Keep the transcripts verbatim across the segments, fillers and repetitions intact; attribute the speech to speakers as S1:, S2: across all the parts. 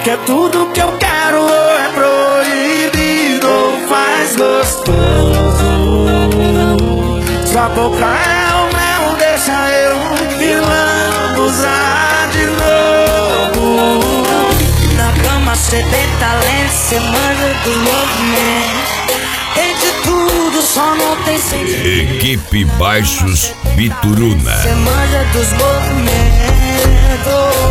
S1: que é tudo que eu quero ou é proibido ou faz gostoso. Sua boca é o mel, deixa eu me lambuzar de novo.
S2: Na cama cê tem talento, cê manja dos movimentos. Tem de tudo, só não tem sentimento.
S3: Equipe Baixos Bituruna.
S2: Cê manja dos movimentos.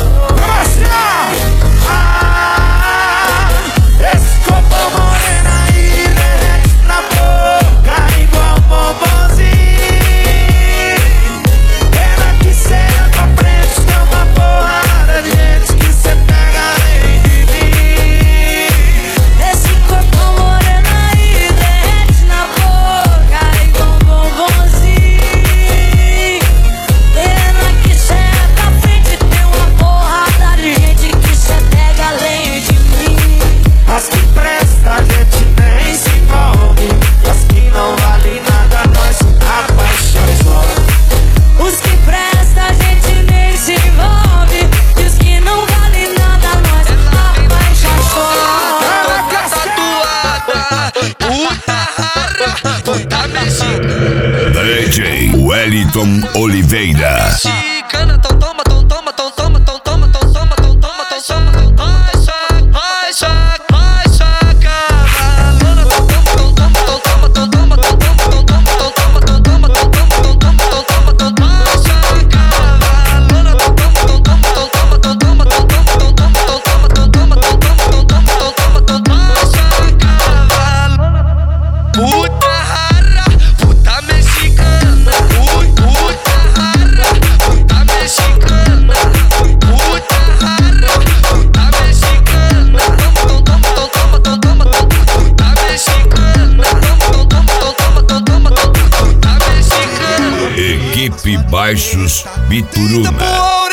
S1: Ah, esse corpo morena aí derrete na boca igual bombonzinho. Pena que cê anda pra frente, tem uma porrada de gente que cê pega além de mim.
S2: Esse corpo moreno aí derrete na boca igual bombonzinho. Pena que cê é pra frente, tem uma porrada de gente que cê pega além de mim.
S1: As que presta a gente nem se envolve, as que não vale nada nós apaixonamos.
S2: Os que presta a gente nem se envolve, e os que não vale nada nós apaixonamos.
S4: Toda tatuada, puta rara, puta mexicana.
S3: D J Wellington Oliveira.
S4: Mexicana, tão toma, tão toma, tão toma, tão toma, tão toma, tão toma, tão toma, tão toma. Ai, saca, ai, saca, valona, tão toma, tão toma, tão toma, tão toma, tão toma, tão toma, tão toma, tão toma, tão toma, tão toma, tão toma, tão toma. Ai, saca, valona, tão toma, tão toma, tão toma, tão toma, tão toma, tão toma, tão toma, tão toma, tão toma, tão toma, tão toma, tão toma. Ai, saca, valona, puta rara, puta mexicana, ui, puta rara, puta mexicana, puta rara, puta mexicana, toma, toma, toma, toma, toma, puta mexicana, toma, toma, toma, toma, puta mexicana.
S3: Equipe Baixos Bituruna.